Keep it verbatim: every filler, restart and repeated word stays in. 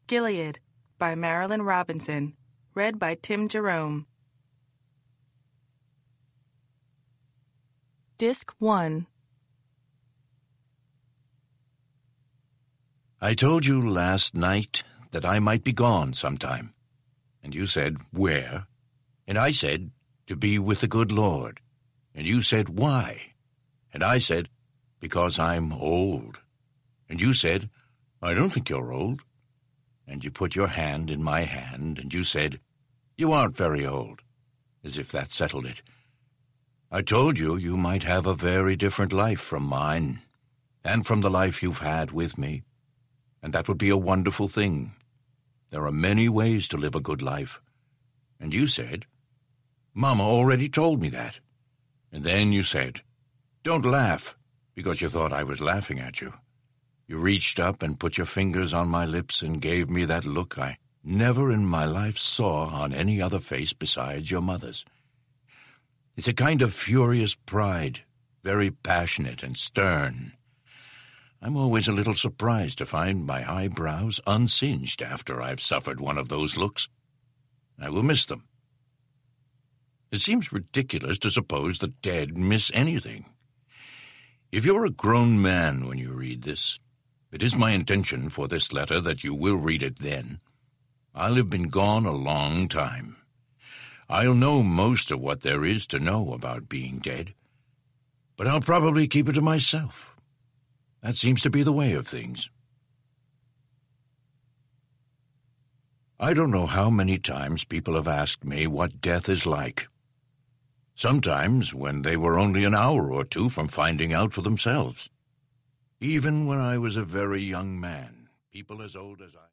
Gilead by Marilynne Robinson. Read by Tim Jerome. Disc one. I told you last night that I might be gone sometime, and you said, where? And I said, to be with the good Lord. And you said, why? And I said, because I'm old. And you said, I don't think you're old. And you put your hand in my hand, and you said, you aren't very old, as if that settled it. I told you you might have a very different life from mine, and from the life you've had with me, and that would be a wonderful thing. There are many ways to live a good life. And you said, Mama already told me that. And then you said, don't laugh, because you thought I was laughing at you. You reached up and put your fingers on my lips and gave me that look I never in my life saw on any other face besides your mother's. It's a kind of furious pride, very passionate and stern. I'm always a little surprised to find my eyebrows unsinged after I've suffered one of those looks. I will miss them. It seems ridiculous to suppose the dead miss anything. If you're a grown man when you read this, it is my intention for this letter that you will read it then. I'll have been gone a long time. I'll know most of what there is to know about being dead, but I'll probably keep it to myself. That seems to be the way of things. I don't know how many times people have asked me what death is like. Sometimes when they were only an hour or two from finding out for themselves. Even when I was a very young man, people as old as I...